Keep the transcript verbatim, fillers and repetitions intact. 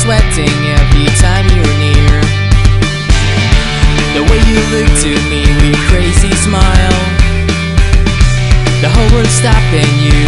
sweating every time you're near. The way you look to me with crazy smile, the whole world's stopping you.